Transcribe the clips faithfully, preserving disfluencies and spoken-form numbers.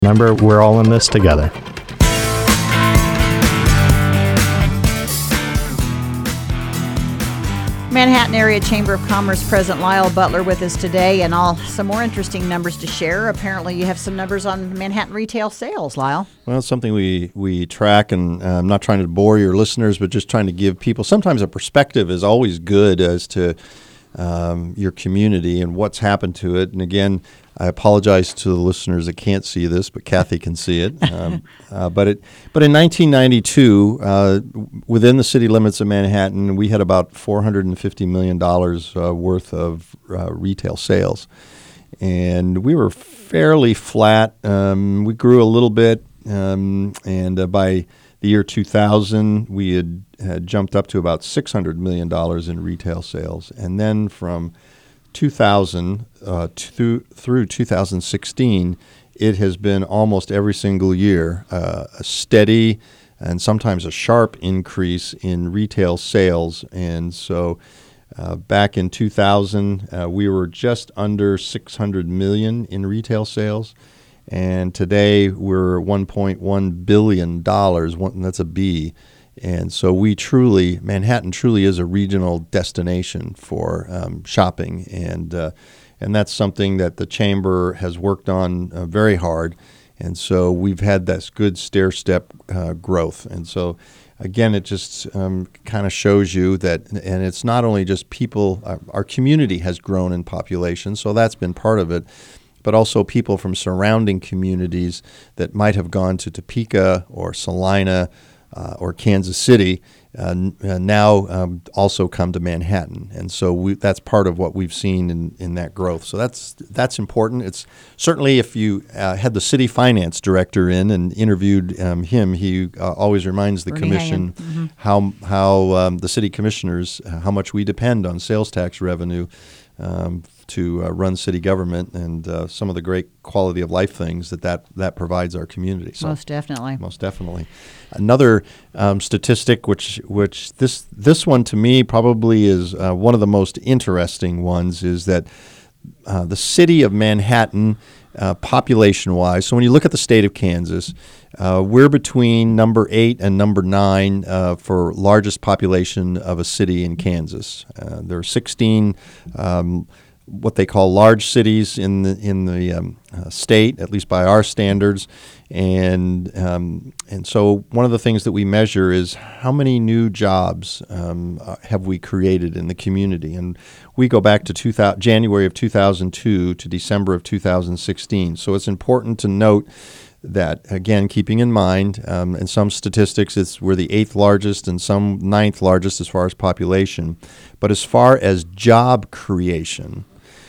Remember, we're all in this together. Manhattan Area Chamber of Commerce President Lyle Butler with us today, and all some more interesting numbers to share. Apparently, you have some numbers on Manhattan retail sales, Lyle. Well, it's something we, we track, and uh, I'm not trying to bore your listeners, but just trying to give people sometimes a perspective is always good as to um, your community and what's happened to it. And again, I apologize to the listeners that can't see this, but Kathy can see it. Um, uh, but it, but in nineteen ninety-two, uh, within the city limits of Manhattan, we had about four hundred fifty million dollars uh, worth of uh, retail sales, and we were fairly flat. Um, we grew a little bit, um, and uh, by the year two thousand, we had, had jumped up to about six hundred million dollars in retail sales, and then from two thousand uh, to, through two thousand sixteen, it has been almost every single year uh, a steady and sometimes a sharp increase in retail sales. And so uh, back in two thousand, uh, we were just under six hundred million dollars in retail sales. And today we're one point one billion dollars, one, that's a B. And so we truly, Manhattan truly is a regional destination for um, shopping, and uh, and that's something that the Chamber has worked on uh, very hard. And so we've had this good stair-step uh, growth. And so, again, it just um, kind of shows you that, and it's not only just people, uh, our community has grown in population, so that's been part of it, but also people from surrounding communities that might have gone to Topeka or Salina Uh, or Kansas City, uh, n- uh, now um, also come to Manhattan, and so we, that's part of what we've seen in, in that growth. So that's that's important. It's certainly, if you uh, had the city finance director in and interviewed um, him, he uh, always reminds the Bernie commission mm-hmm. how how um, the city commissioners uh, how much we depend on sales tax revenue um, to uh, run city government, and uh, some of the great quality of life things that that, that provides our community. So, most definitely. Most definitely. Another um, statistic, which which this this one to me probably is uh, one of the most interesting ones, is that uh, the city of Manhattan, uh, population-wise, so when you look at the state of Kansas, uh, we're between number eight and number nine uh, for largest population of a city in Kansas. Uh, there are sixteen um, what they call large cities in the in the um, uh, state, at least by our standards, and um, and so one of the things that we measure is how many new jobs um, uh, have we created in the community, and we go back to two thousand, January of two thousand two to December of two thousand sixteen. So it's important to note that, again, keeping in mind, um, in some statistics, it's we're the eighth largest and some ninth largest as far as population, but as far as job creation,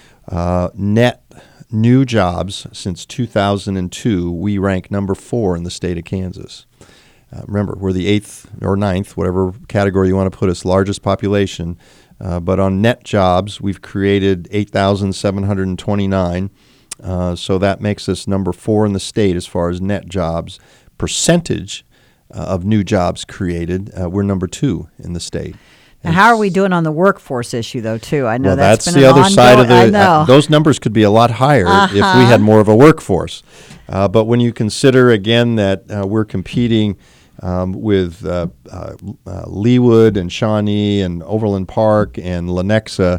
Uh, net new jobs since two thousand two, we rank number four in the state of Kansas. Uh, remember, we're the eighth or ninth, whatever category you want to put us, largest population. Uh, but on net jobs, we've created eight thousand seven hundred twenty-nine. Uh, so that makes us number four in the state as far as net jobs. Percentage uh, of new jobs created, uh, we're number two in the state. Now, how are we doing on the workforce issue, though, too? I know well, that's, that's been the an other side of ongoing- the. I know. Uh, those numbers could be a lot higher uh-huh. if we had more of a workforce. Uh, but when you consider again that uh, we're competing um, with uh, uh, uh, Leawood and Shawnee and Overland Park and Lenexa,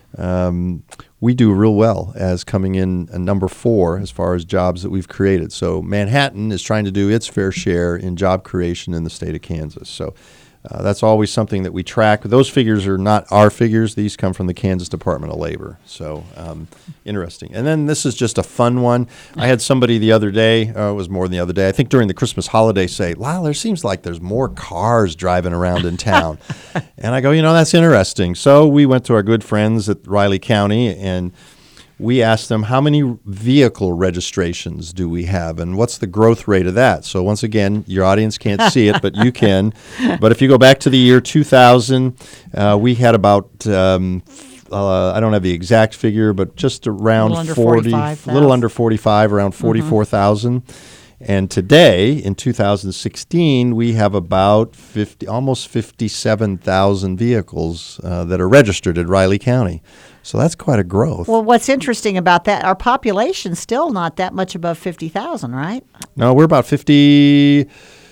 um, we do real well as coming in uh, number four as far as jobs that we've created. So Manhattan is trying to do its fair share in job creation in the state of Kansas. So. Uh, that's always something that we track. Those figures are not our figures. These come from the Kansas Department of Labor. So um, interesting. And then this is just a fun one. I had somebody the other day, uh, it was more than the other day, I think during the Christmas holiday, say, Lyle, there seems like there's more cars driving around in town. And I go, you know, that's interesting. So we went to our good friends at Riley County, and we asked them, how many vehicle registrations do we have, and what's the growth rate of that? So once again, your audience can't see it, but you can. But if you go back to the year two thousand, uh, we had about, um, uh, I don't have the exact figure, but just around forty, a little under forty-five, around forty-four thousand. Mm-hmm. And today, in two thousand sixteen, we have about fifty, almost fifty-seven thousand vehicles uh, that are registered at Riley County. So that's quite a growth. Well, what's interesting about that, our population's still not that much above fifty thousand, right? No, we're about fifty.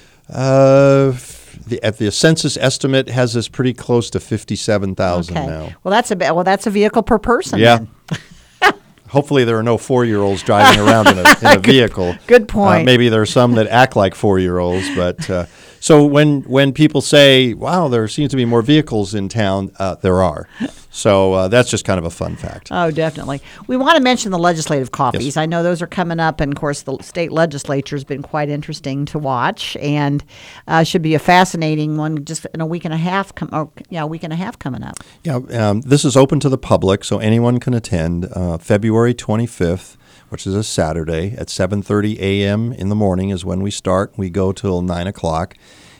Uh, f- the, at the census estimate has us pretty close to fifty-seven thousand Okay. now. Well, that's a ba- well, that's a vehicle per person. Yeah. Then. Hopefully there are no four-year-olds driving around in a, in a vehicle. Good point. Uh, maybe there are some that act like four-year-olds, but uh, so when when people say, "Wow, there seems to be more vehicles in town," uh, there are. So uh, that's just kind of a fun fact. Oh, definitely. We want to mention the legislative coffees. Yes. I know those are coming up, and of course, the state legislature has been quite interesting to watch, and uh, should be a fascinating one. Just in a week and a half, com- or, yeah, a week and a half coming up. Yeah, um, this is open to the public, so anyone can attend. Uh, February twenty-fifth, which is a Saturday, at seven thirty a.m. in the morning is when we start. We go till nine o'clock.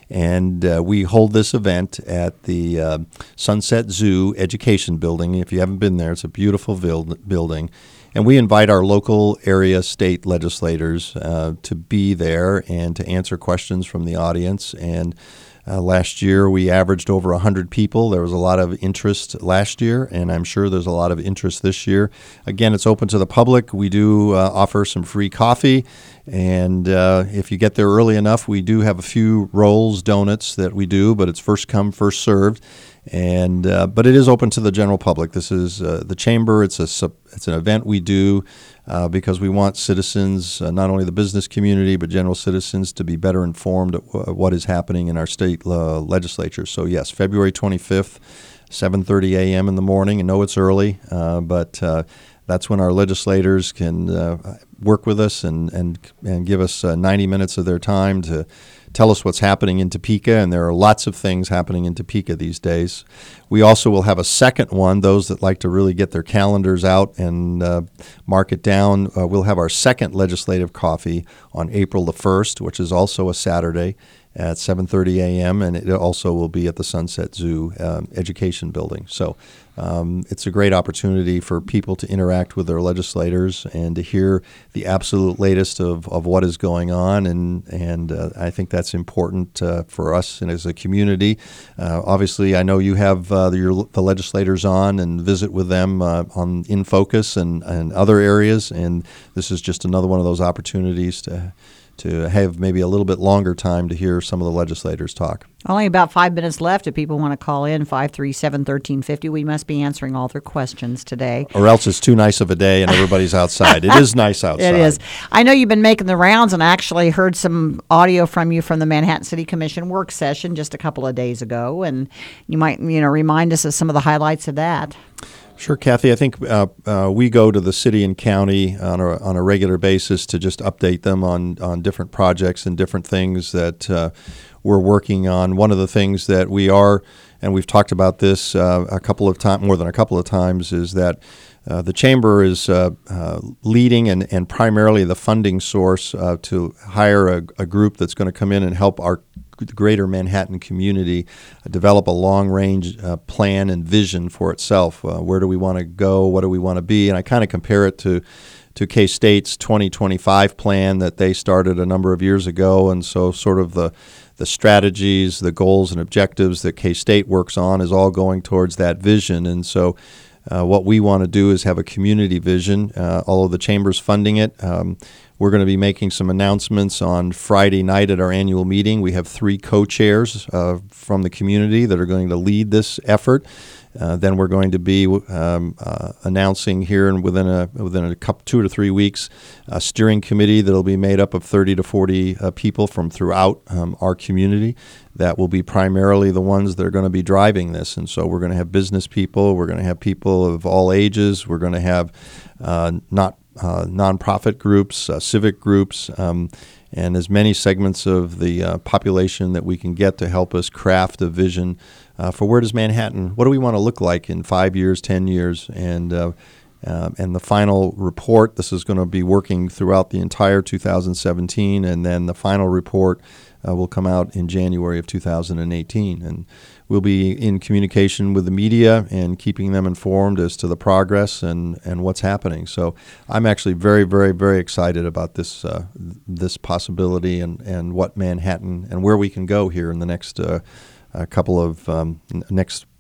And uh, we hold this event at the uh, Sunset Zoo Education Building. If you haven't been there, it's a beautiful build- building. And we invite our local area state legislators uh, to be there and to answer questions from the audience. And uh, last year we averaged over one hundred people. There was a lot of interest last year, and I'm sure there's a lot of interest this year. Again, it's open to the public. We do uh, offer some free coffee. And uh, if you get there early enough, we do have a few rolls, donuts that we do, but it's first come, first served. And uh, but it is open to the general public. This is uh, the chamber. It's a sub, it's an event we do uh, because we want citizens, uh, not only the business community but general citizens, to be better informed of w- what is happening in our state uh, legislature. So yes, February twenty-fifth, seven thirty a.m. in the morning. I know it's early, uh, but uh, that's when our legislators can uh, work with us and and and give us uh, ninety minutes of their time to tell us what's happening in Topeka, and there are lots of things happening in Topeka these days. We also will have a second one. Those that like to really get their calendars out and uh, mark it down, uh, we'll have our second legislative coffee on April the first, which is also a Saturday at seven thirty a.m., and it also will be at the Sunset Zoo um, Education Building. So um, it's a great opportunity for people to interact with their legislators and to hear the absolute latest of, of what is going on, and, and uh, I think that's important uh, for us and as a community. Uh, obviously, I know you have uh, your, the legislators on and visit with them uh, on In Focus and, and other areas, and this is just another one of those opportunities to to have maybe a little bit longer time to hear some of the legislators talk. Only about five minutes left. If people want to call in, five three seven, one three five zero. We must be answering all their questions today. Or else it's too nice of a day and everybody's outside. It is nice outside. It is. I know you've been making the rounds, and I actually heard some audio from you from the Manhattan City Commission work session just a couple of days ago, and you might, you know, remind us of some of the highlights of that. Sure, Kathy. I think uh, uh, we go to the city and county on a, on a regular basis to just update them on, on different projects and different things that uh, we're working on. One of the things that we are, and we've talked about this uh, a couple of times, more than a couple of times, is that uh, the Chamber is uh, uh, leading and, and primarily the funding source uh, to hire a, a group that's going to come in and help our greater Manhattan community uh, develop a long-range uh, plan and vision for itself. Uh, where do we want to go? What do we want to be? And I kind of compare it to to K-State's twenty twenty-five plan that they started a number of years ago. And so sort of the the strategies, the goals and objectives that K-State works on is all going towards that vision. And so uh, what we want to do is have a community vision. Uh, although the Chamber's funding it, um, we're going to be making some announcements on Friday night at our annual meeting. We have three co-chairs uh, from the community that are going to lead this effort. Uh, then we're going to be um, uh, announcing here and within a within a couple, two to three weeks, a steering committee that will be made up of thirty to forty uh, people from throughout um, our community. That will be primarily the ones that are going to be driving this. And so we're going to have business people, we're going to have people of all ages, we're going to have uh, not uh, nonprofit groups, uh, civic groups, um, and as many segments of the uh, population that we can get to help us craft a vision uh, for where does Manhattan, what do we want to look like in five years, ten years, and uh, uh, and the final report. This is going to be working throughout the entire two thousand seventeen, and then the final report uh, will come out in January of two thousand eighteen, and we'll be in communication with the media and keeping them informed as to the progress and, and what's happening. So I'm actually very, very, very excited about this uh, this possibility and, and what Manhattan and where we can go here in the next uh, a couple of um, n- next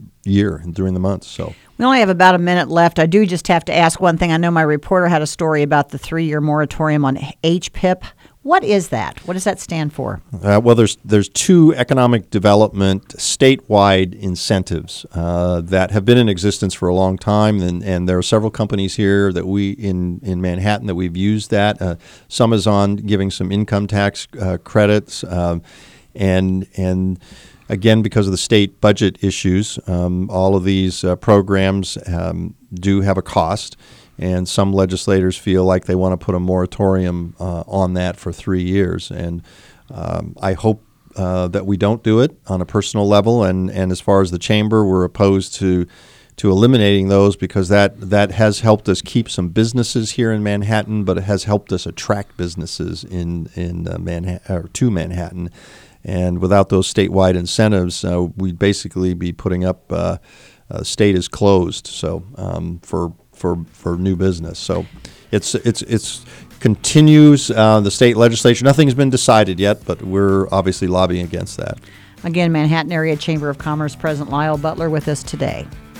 year and during the months. So. We only have about a minute left. I do just have to ask one thing. I know my reporter had a story about the three-year moratorium on H P I P. What is that? What does that stand for? Uh, well, there's there's two economic development statewide incentives uh, that have been in existence for a long time, and, and there are several companies here that we in, in Manhattan that we've used that. Uh, some is on giving some income tax uh, credits, um, and and. Again, because of the state budget issues, um, all of these uh, programs um, do have a cost, and some legislators feel like they want to put a moratorium uh, on that for three years. And um, I hope uh, that we don't do it on a personal level. And, and as far as the chamber, we're opposed to to eliminating those because that, that has helped us keep some businesses here in Manhattan, but it has helped us attract businesses in in uh, Manhattan or to Manhattan. And without those statewide incentives, uh, we'd basically be putting up uh, uh, state is closed. So um, for for for new business, so it's it's it's continues uh, the state legislature. Nothing has been decided yet, but we're obviously lobbying against that. Again, Manhattan Area Chamber of Commerce President Lyle Butler with us today.